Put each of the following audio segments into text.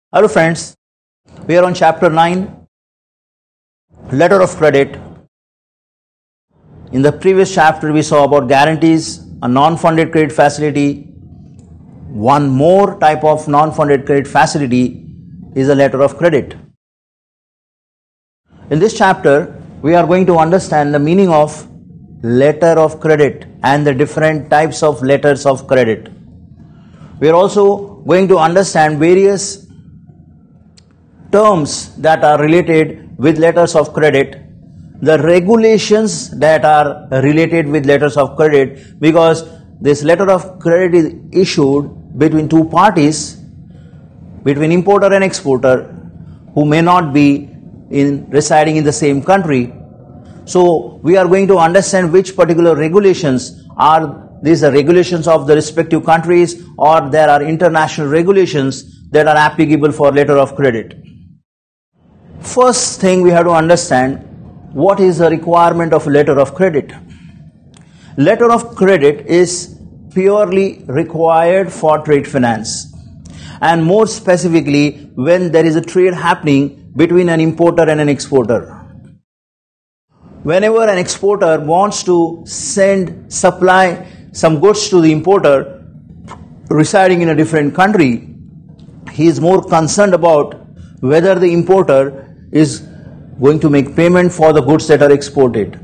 Hello friends, we are on chapter 9, letter of credit. In the previous chapter we saw about guarantees, a non-funded credit facility. One more type of non-funded credit facility is a letter of credit. In this chapter we are going to understand the meaning of letter of credit and the different types of letters of credit. We are also going to understand various terms that are related with letters of credit, the regulations that are related with letters of credit, because this letter of credit is issued between two parties, between importer and exporter, who may not be residing in the same country. So we are going to understand which particular regulations are these are regulations of the respective countries, or there are international regulations that are applicable for letter of credit. First thing we have to understand, what is the requirement of a letter of credit? Letter of credit is purely required for trade finance, and more specifically when there is a trade happening between an importer and an exporter. Whenever an exporter wants to supply some goods to the importer residing in a different country, he is more concerned about whether the importer is going to make payment for the goods that are exported.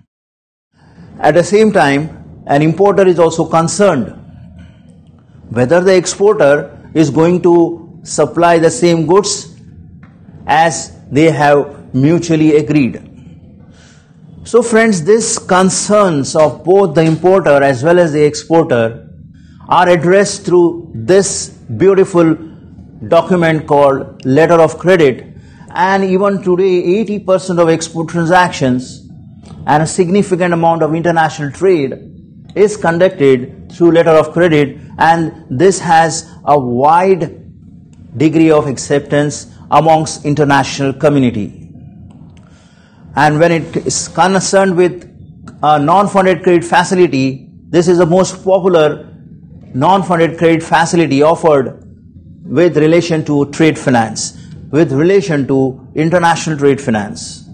At the same time, an importer is also concerned whether the exporter is going to supply the same goods as they have mutually agreed. So friends, these concerns of both the importer as well as the exporter are addressed through this beautiful document called letter of credit. And even today 80% of export transactions and a significant amount of international trade is conducted through letter of credit, and this has a wide degree of acceptance amongst international community. And when it is concerned with a non-funded credit facility, this is the most popular non-funded credit facility offered with relation to trade finance, with relation to international trade finance.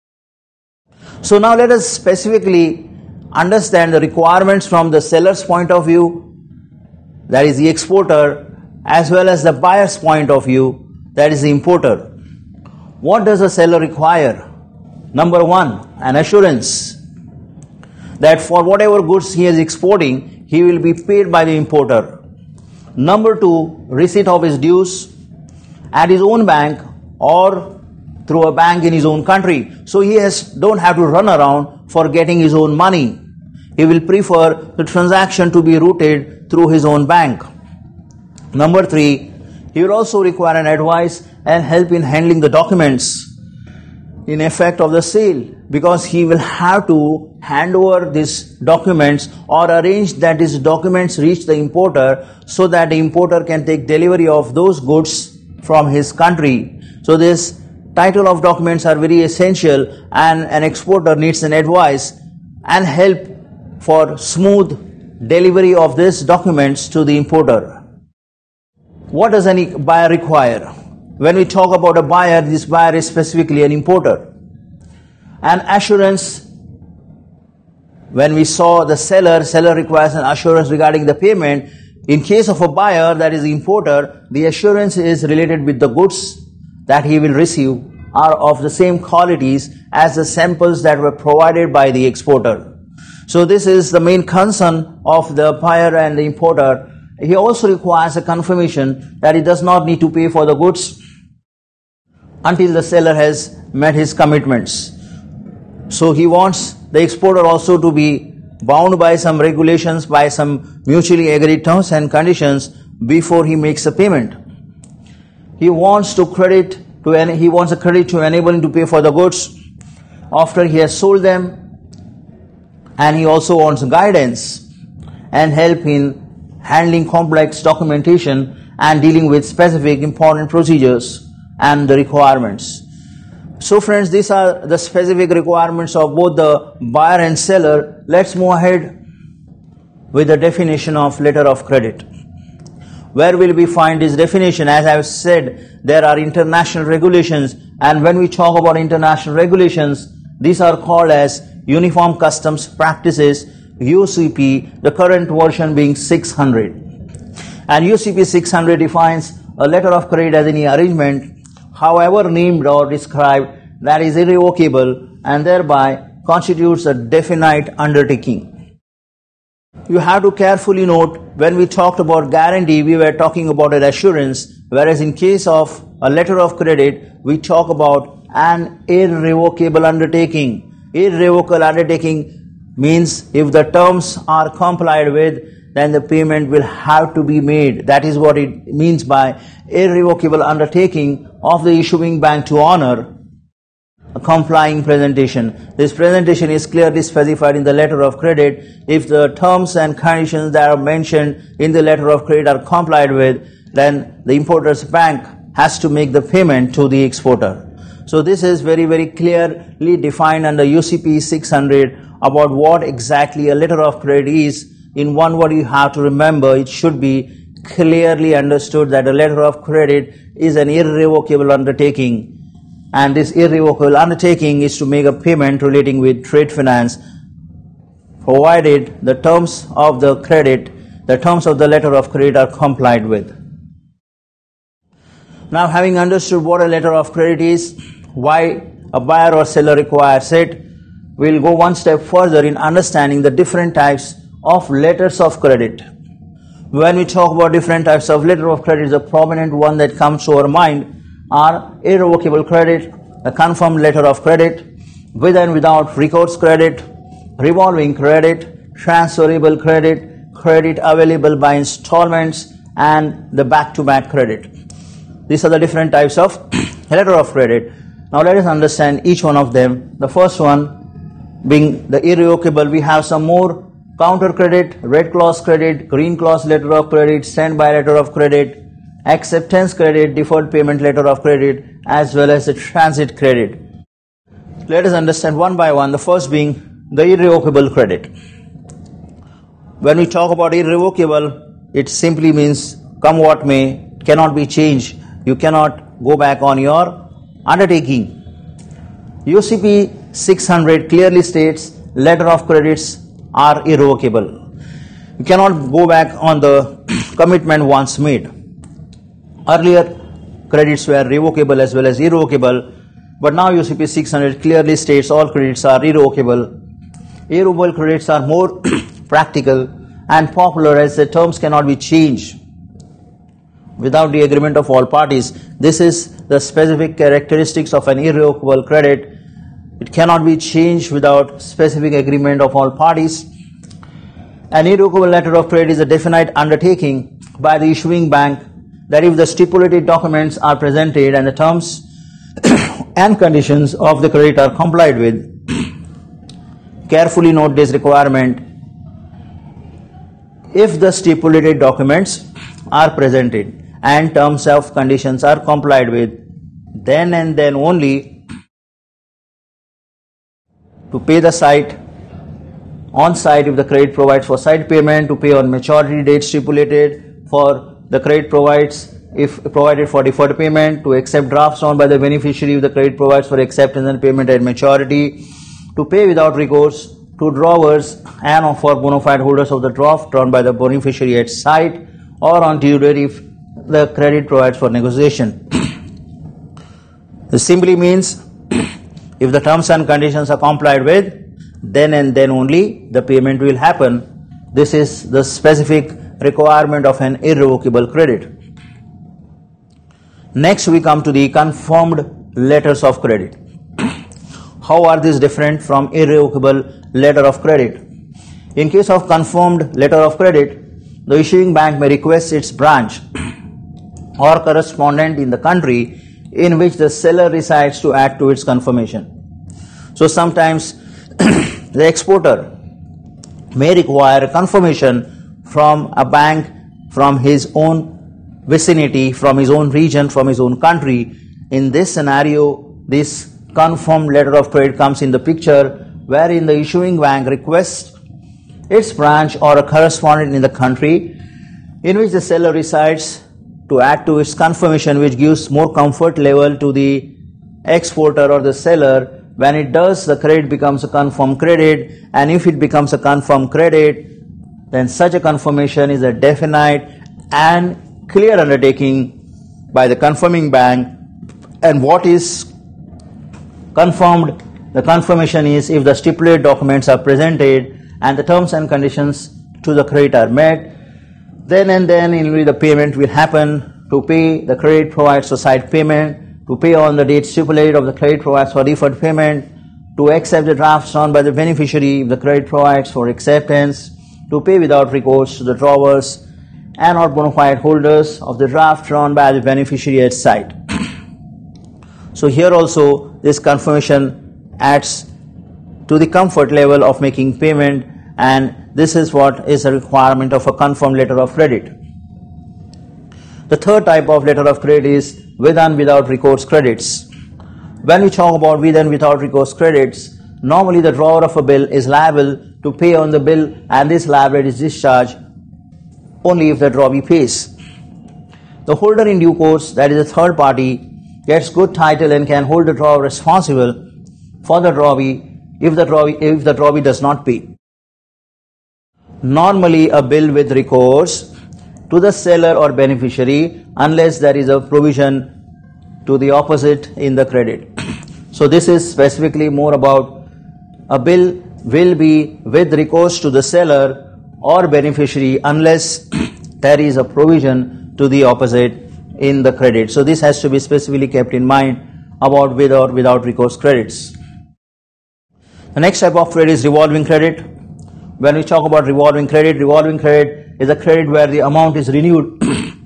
So now let us specifically understand the requirements from the seller's point of view, that is the exporter, as well as the buyer's point of view, that is the importer. What does a seller require? Number one, an assurance that for whatever goods he is exporting, he will be paid by the importer. Number two, receipt of his dues at his own bank or through a bank in his own country. So he don't have to run around for getting his own money. He will prefer the transaction to be routed through his own bank. Number three, he will also require an advice and help in handling the documents in effect of the sale, because he will have to hand over these documents or arrange that these documents reach the importer so that the importer can take delivery of those goods from his country. So this title of documents are very essential, and an exporter needs an advice and help for smooth delivery of these documents to the importer. What does any buyer require? When we talk about a buyer, this buyer is specifically an importer. An assurance, when we saw the seller requires an assurance regarding the payment. In case of a buyer, that is the importer, the assurance is related with the goods that he will receive are of the same qualities as the samples that were provided by the exporter. So this is the main concern of the buyer and the importer. He also requires a confirmation that he does not need to pay for the goods until the seller has met his commitments. So he wants the exporter also to be bound by some regulations, by some mutually agreed terms and conditions before he makes a payment. He wants a credit to enable him to pay for the goods after he has sold them, and he also wants guidance and help in handling complex documentation and dealing with specific important procedures and the requirements. So friends, these are the specific requirements of both the buyer and seller. Let's move ahead with the definition of letter of credit. Where will we find this definition? As I have said, there are international regulations, and when we talk about international regulations, these are called as Uniform Customs Practices, UCP, the current version being 600. And UCP 600 defines a letter of credit as any arrangement, however named or described, that is irrevocable and thereby constitutes a definite undertaking. You have to carefully note, when we talked about guarantee, we were talking about an assurance, whereas in case of a letter of credit, we talk about an irrevocable undertaking. Irrevocable undertaking means if the terms are complied with, then the payment will have to be made. That is what it means by irrevocable undertaking of the issuing bank to honor a complying presentation. This presentation is clearly specified in the letter of credit. If the terms and conditions that are mentioned in the letter of credit are complied with, then the importer's bank has to make the payment to the exporter. So this is very, very clearly defined under UCP 600 about what exactly a letter of credit is. In one word, you have to remember, it should be clearly understood that a letter of credit is an irrevocable undertaking. And this irrevocable undertaking is to make a payment relating with trade finance, provided the terms of the credit, the terms of the letter of credit are complied with. Now, having understood what a letter of credit is, why a buyer or seller requires it, we'll go one step further in understanding the different types of letters of credit. When we talk about different types of letter of credit, the prominent one that comes to our mind are irrevocable credit, a confirmed letter of credit, with and without recourse credit, revolving credit, transferable credit, credit available by installments, and the back-to-back credit. These are the different types of letter of credit. Now let us understand each one of them. The first one being the irrevocable, we have some more: counter credit, red clause credit, green clause letter of credit, standby letter of credit, acceptance credit, deferred payment letter of credit, as well as the transit credit. Let us understand one by one, the first being the irrevocable credit. When we talk about irrevocable, it simply means come what may, cannot be changed. You cannot go back on your undertaking. UCP 600 clearly states letter of credits are irrevocable. You cannot go back on the commitment once made. Earlier, credits were revocable as well as irrevocable, but now UCP 600 clearly states all credits are irrevocable. Irrevocable credits are more practical and popular as the terms cannot be changed without the agreement of all parties. This is the specific characteristics of an irrevocable credit. It cannot be changed without specific agreement of all parties. An irrevocable letter of credit is a definite undertaking by the issuing bank that if the stipulated documents are presented and the terms and conditions of the credit are complied with, carefully note this requirement: if the stipulated documents are presented and terms of conditions are complied with, then and then only to pay the site on site if the credit provides for site payment, to pay on maturity date stipulated for the credit provides if provided for deferred payment, to accept drafts drawn by the beneficiary if the credit provides for acceptance and payment at maturity, to pay without recourse to drawers and for bona fide holders of the draft drawn by the beneficiary at site, or on due date if the credit provides for negotiation. This simply means if the terms and conditions are complied with, then and then only the payment will happen. This is the specific requirement of an irrevocable credit. Next, we come to the confirmed letters of credit. How are these different from irrevocable letter of credit? In case of confirmed letter of credit, the issuing bank may request its branch or correspondent in the country in which the seller resides to add to its confirmation. So sometimes the exporter may require confirmation from a bank from his own vicinity, from his own region, from his own country. In this scenario, this confirmed letter of credit comes in the picture, wherein the issuing bank requests its branch or a correspondent in the country in which the seller decides to add to its confirmation, which gives more comfort level to the exporter or the seller. When it does, the credit becomes a confirmed credit, and if it becomes a confirmed credit, then such a confirmation is a definite and clear undertaking by the confirming bank. And what is confirmed? The confirmation is if the stipulated documents are presented and the terms and conditions to the credit are met, then and then the payment will happen. To pay, the credit provides for side payment. To pay on the date stipulated of the credit provides for deferred payment. To accept the drafts drawn by the beneficiary, the credit provides for acceptance. To pay without recourse to the drawers and or bona fide holders of the draft drawn by the beneficiary at site. So here also this confirmation adds to the comfort level of making payment, and this is what is a requirement of a confirmed letter of credit. The third type of letter of credit is with and without recourse credits. When we talk about with and without recourse credits, normally the drawer of a bill is liable to pay on the bill, and this liability is discharged only if the drawee pays. The holder in due course, that is a third party, gets good title and can hold the drawer responsible for the drawee if the drawee does not pay. Normally a bill with recourse to the seller or beneficiary unless there is a provision to the opposite in the credit. So this is specifically more about a bill will be with recourse to the seller or beneficiary unless there is a provision to the opposite in the credit. So this has to be specifically kept in mind about with or without recourse credits. The next type of credit is revolving credit. When we talk about revolving credit is a credit where the amount is renewed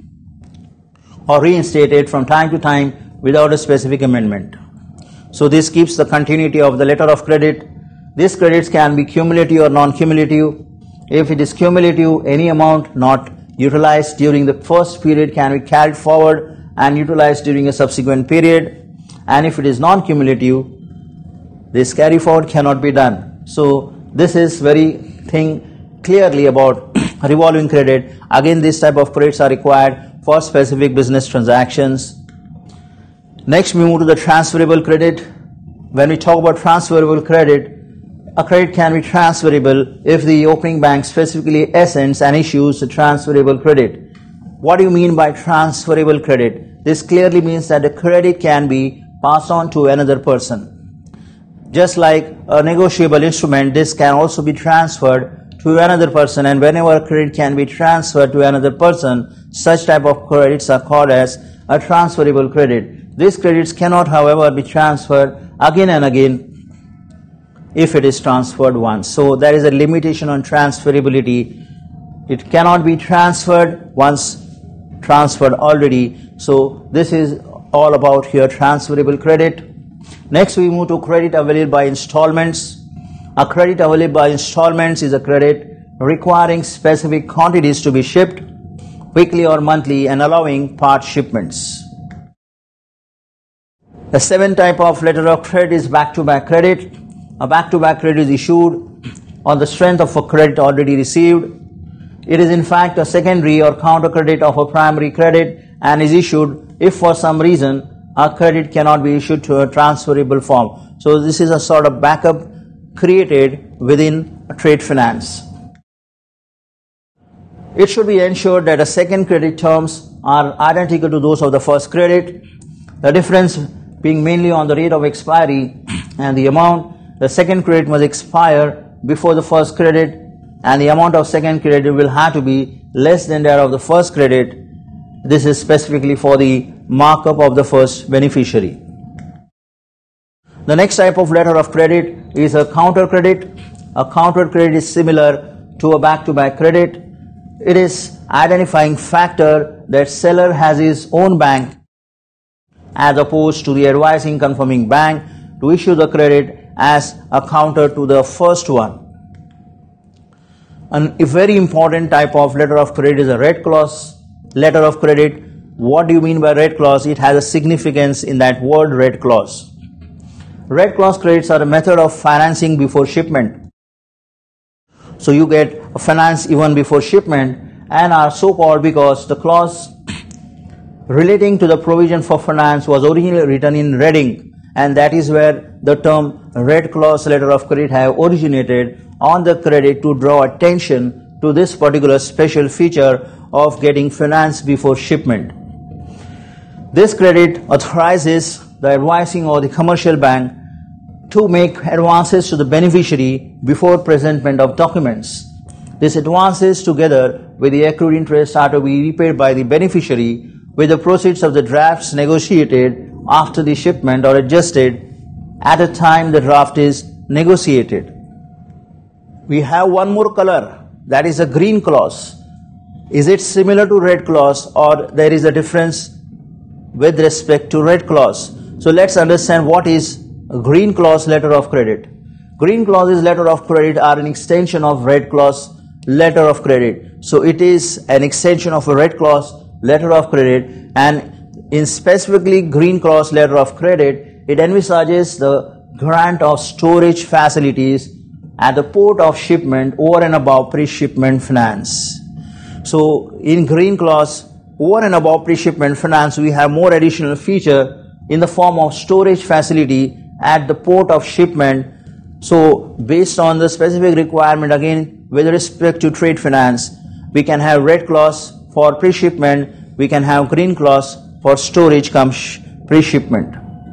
or reinstated from time to time without a specific amendment. So this keeps the continuity of the letter of credit. These credits can be cumulative or non-cumulative. If it is cumulative, any amount not utilized during the first period can be carried forward and utilized during a subsequent period. And if it is non-cumulative, this carry forward cannot be done. So this is very thing clearly about revolving credit. Again, this type of credits are required for specific business transactions. Next, we move to the transferable credit. When we talk about transferable credit, a credit can be transferable if the opening bank specifically assents and issues a transferable credit. What do you mean by transferable credit? This clearly means that the credit can be passed on to another person. Just like a negotiable instrument, this can also be transferred to another person, and whenever a credit can be transferred to another person, such type of credits are called as a transferable credit. These credits cannot, however, be transferred again and again if it is transferred once. So there is a limitation on transferability. It cannot be transferred once transferred already. So this is all about here transferable credit. Next, we move to credit available by installments. A credit available by installments is a credit requiring specific quantities to be shipped weekly or monthly and allowing part shipments. The seventh type of letter of credit is back-to-back credit. A back-to-back credit is issued on the strength of a credit already received. It is in fact a secondary or counter credit of a primary credit and is issued if for some reason a credit cannot be issued to a transferable form. So this is a sort of backup created within trade finance. It should be ensured that the second credit terms are identical to those of the first credit, the difference being mainly on the rate of expiry and the amount. The second credit must expire before the first credit, and the amount of second credit will have to be less than that of the first credit. This is specifically for the markup of the first beneficiary. The next type of letter of credit is a counter credit. A counter credit is similar to a back-to-back credit. It is identifying factor that seller has his own bank as opposed to the advising confirming bank to issue the credit as a counter to the first one. And a very important type of letter of credit is a red clause letter of credit. What do you mean by red clause? It has a significance in that word red clause. Red clause credits are a method of financing before shipment. So you get a finance even before shipment, and are so called because the clause relating to the provision for finance was originally written in red ink, and that is where the term red clause letter of credit have originated on the credit to draw attention to this particular special feature of getting finance before shipment. This credit authorizes the advising or the commercial bank to make advances to the beneficiary before presentment of documents. These advances together with the accrued interest are to be repaid by the beneficiary with the proceeds of the drafts negotiated after the shipment or adjusted at the time the draft is negotiated. We have one more color, that is a green clause. Is it similar to red clause or there is a difference with respect to red clause? So let's understand what is a green clause letter of credit. Green clauses letter of credit are an extension of red clause letter of credit. So it is an extension of a red clause letter of credit, and in specifically green clause letter of credit, it envisages the grant of storage facilities at the port of shipment over and above pre-shipment finance. So in green clause over and above pre-shipment finance, we have more additional feature in the form of storage facility at the port of shipment. So based on the specific requirement, again with respect to trade finance, we can have red clause for pre-shipment, we can have green clause for storage cum pre-shipment.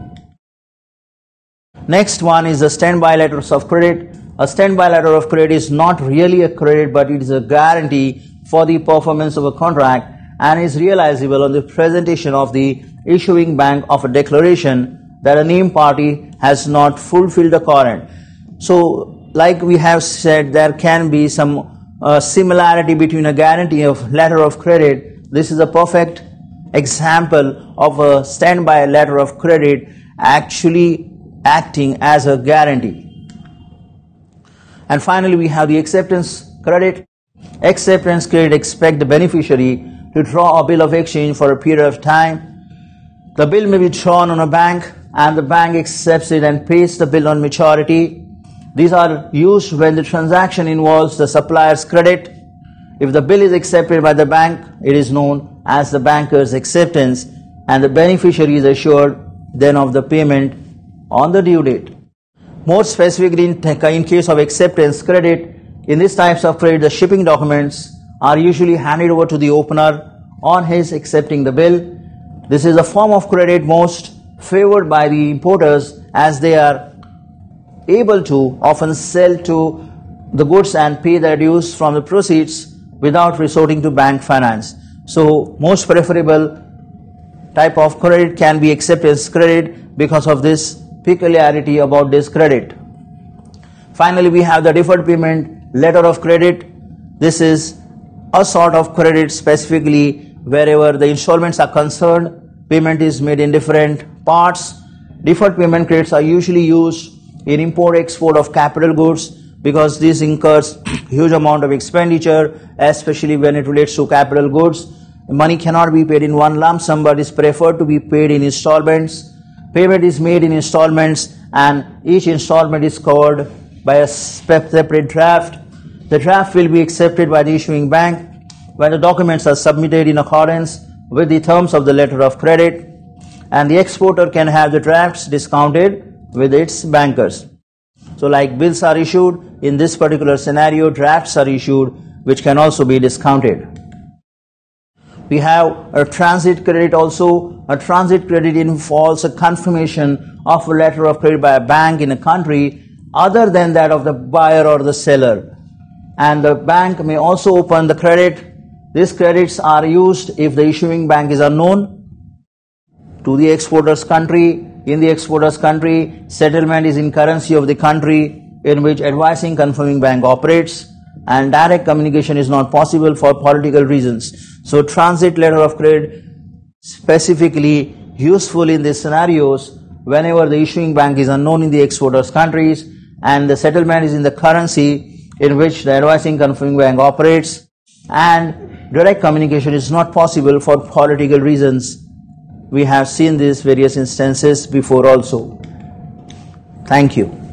Next one is the standby letters of credit. A standby letter of credit is not really a credit, but it is a guarantee for the performance of a contract and is realizable on the presentation of the issuing bank of a declaration that a named party has not fulfilled the current. So like we have said, there can be some similarity between a guarantee of letter of credit. This is a perfect example of a standby letter of credit actually acting as a guarantee. And finally, we have the acceptance credit. Acceptance credit expects the beneficiary to draw a bill of exchange for a period of time. The bill may be drawn on a bank and the bank accepts it and pays the bill on maturity. These are used when the transaction involves the supplier's credit. If the bill is accepted by the bank, it is known as the banker's acceptance, and the beneficiary is assured then of the payment on the due date. More specifically, in case of acceptance credit, in these types of credit, the shipping documents are usually handed over to the opener on his accepting the bill. This is a form of credit most favored by the importers, as they are able to often sell to the goods and pay their dues from the proceeds without resorting to bank finance. So most preferable type of credit can be acceptance credit because of this peculiarity about this credit. Finally, we have the deferred payment letter of credit. This is a sort of credit specifically wherever the installments are concerned, payment is made in different parts. Deferred payment credits are usually used in import-export of capital goods because this incurs huge amount of expenditure, especially when it relates to capital goods. Money cannot be paid in one lump sum, but is preferred to be paid in installments. Payment is made in installments, and each installment is covered by a separate draft. The draft will be accepted by the issuing bank when the documents are submitted in accordance with the terms of the letter of credit, and the exporter can have the drafts discounted with its bankers. So like bills are issued, in this particular scenario drafts are issued which can also be discounted. We have a transit credit also. A transit credit involves a confirmation of a letter of credit by a bank in a country other than that of the buyer or the seller, and the bank may also open the credit. These credits are used if the issuing bank is unknown to the exporter's country. In the exporter's country, settlement is in currency of the country in which advising confirming bank operates, and direct communication is not possible for political reasons. So transit letter of credit specifically useful in these scenarios whenever the issuing bank is unknown in the exporter's countries and the settlement is in the currency in which the advising confirming bank operates, and direct communication is not possible for political reasons. We have seen these various instances before also. Thank you.